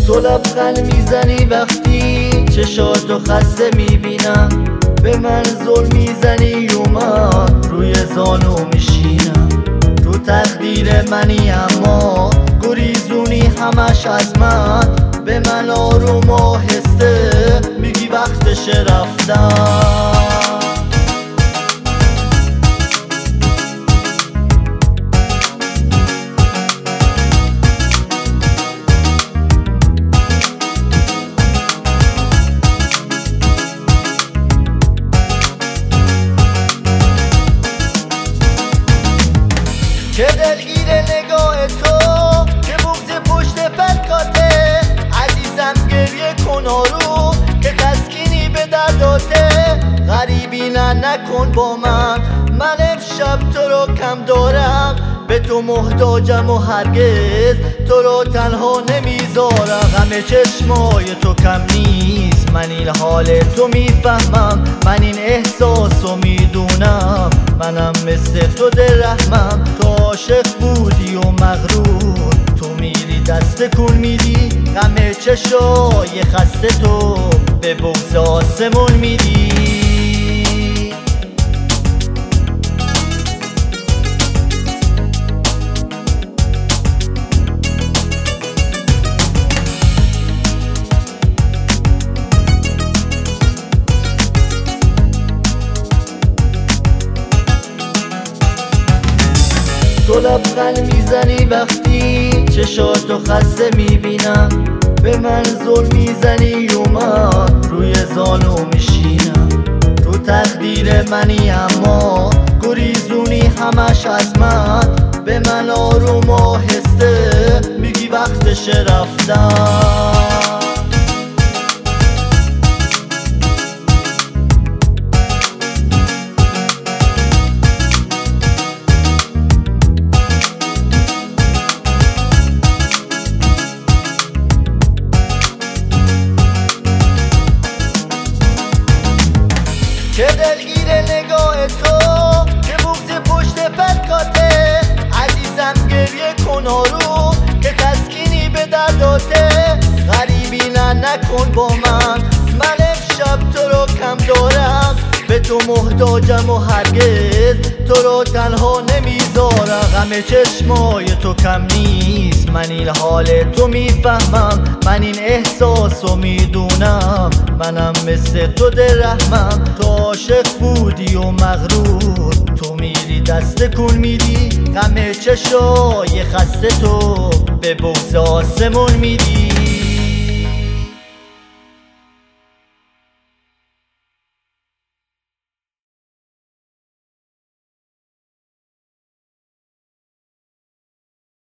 تو لبخند میزنی وقتی چشاتو خسته میبینم، به من ظلم میزنی و من روی زانو میشینم. تو تقدیر منی اما گریزونی همش از من، به من آروم آهسته میگی وقتش رفتن. چه دلگیر نگاه تو که بغض پشت پرکاته، عزیزم گریه کن آروم که تسکینی به درداته. غریبی نکن با من امشب تو رو کم دارم، به تو محتاجم و هرگز تو رو تنها نمیذارم. غم چشمای تو کم نیست، من این حال تو میفهمم، من این احساسو میدونم. منم مثل تو دل رحمم، تو عاشق بودی و مغرور، تو میری دست کن میدی غم چشای خسته تو به بغض آسمون میدی. تو لبخند میزنی وقتی چشاتو خسته میبینم، به من ظلم میزنی و من روی زانو میشینم. تو تقدیر منی اما گریزونی همش از من، به من آروم آهسته میگی وقتش رفتن. چه دلگیر نگاه تو که بغض پشت پرکاته، عزیزم گریه کن آروم که تسکینی به درداته. غریبی نکن با من امشب تو رو کم دارم، به تو محتاجم و هرگز تو رو تنها نمیذارم. غم چشمای تو کم نیست، من این حال تو میفهمم، من این احساسو میدونم. منم مثل تو دل رحمم، تو عاشق بودی و مغرور، تو میری دست کن میدی غم چشای خسته تو به بغض آسمون میدی.